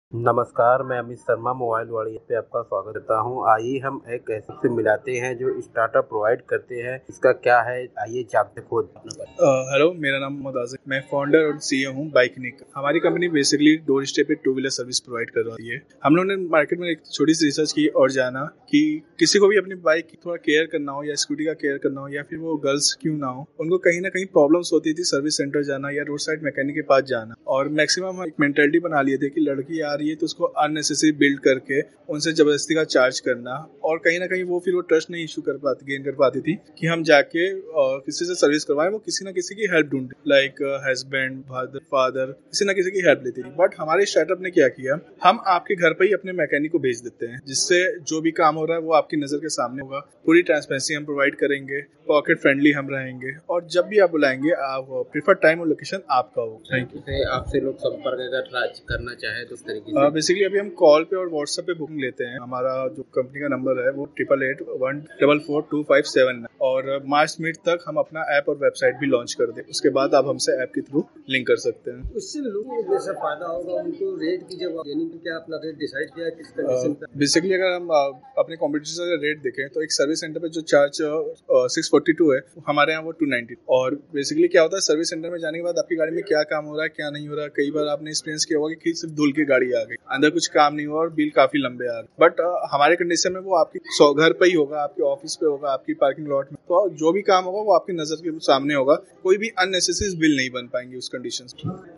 नमस्कार, मैं अमित शर्मा मोबाइल वाड़िया पे आपका स्वागत करता हूँ। आइए हम एक ऐसे से मिलाते हैं जो स्टार्टअप प्रोवाइड करते हैं। इसका क्या है, आइए जानते खुद। हेलो, मेरा नाम मोहम्मद आज़िम। मैं फाउंडर और सीईओ हूँ बाइकनिक। हमारी कंपनी बेसिकली डोर स्टेप पे टू व्हीलर सर्विस प्रोवाइड कर रही है। हम लोगों ने मार्केट में एक छोटी सी रिसर्च की और जाना कि किसी को भी अपनी बाइक की थोड़ा केयर करना हो या स्कूटी का केयर करना हो या फिर वो गर्ल्स क्यों ना हो, उनको कहीं ना कहीं प्रॉब्लम्स होती थी सर्विस सेंटर जाना या रोड साइड मैकेनिक के पास जाना। और मैक्सिमम एक मेंटेलिटी बना लिए थे कि लड़की आ रही है तो उसको अननेसेसरी बिल्ड करके उनसे जबरदस्ती का चार्ज करना, और कहीं ना कहीं वो फिर वो ट्रस्ट नहीं इशू कर पाती गेन कर पाती थी कि हम जाके किसी से सर्विस करवाएं। वो किसी ना किसी की हेल्प ढूंढते, लाइक हस्बैंड, फादर, किसी ना किसी की हेल्प लेती थी। बट हमारे स्टार्टअप ने क्या किया, हम आपके घर पर ही अपने मैकेनिक को भेज देते हैं, जिससे जो भी काम हो रहा है वो आपकी नजर के सामने होगा। पूरी ट्रांसपेरेंसी हम प्रोवाइड करेंगे, पॉकेट फ्रेंडली हम रहेंगे, और जब भी आप बुलाएंगे आप प्रीफर्ड टाइम और लोकेशन आपका होगा। Thank you. आपसे लोग संपर्क अगर करना चाहे तो इस तरीके से बेसिकली अभी हम कॉल पे और व्हाट्सएप पे बुकिंग लेते हैं। हमारा जो कंपनी का नंबर है वो 8881444257, और मार्च मिड तक हम अपना ऐप और वेबसाइट भी लॉन्च कर दें। उसके बाद आप हमसे ऐप के थ्रू लिंक कर सकते हैं। उससे लोगों को जैसा फायदा होगा, उनको रेट की जब यानी कि क्या अपना रेट डिसाइड किया किस कंडीशन पे? बेसिकली अगर हम अपने कॉम्पिटिशन का रेट देखें तो एक सर्विस सेंटर पे जो चार्ज 642 है, हमारे यहाँ वो 290। और बेसिकली क्या होता है, सर्विस सेंटर में जाने के बाद आपकी गाड़ी में क्या काम हो रहा है क्या नहीं हो रहा है, कई बार आपने एक्सपीरियंस किया होगा कि सिर्फ धुल की गाड़ी आ गई, अंदर कुछ काम नहीं हुआ और बिल काफी लंबे आ गए। बट हमारे कंडीशन में वो आपकी घर पे ही होगा, आपके ऑफिस पे होगा, आपकी पार्किंग लॉट में, तो जो भी काम होगा वो आपकी नजर के सामने होगा। कोई भी अननेसेसरी बिल नहीं बन पाएंगे उस कंडीशन में।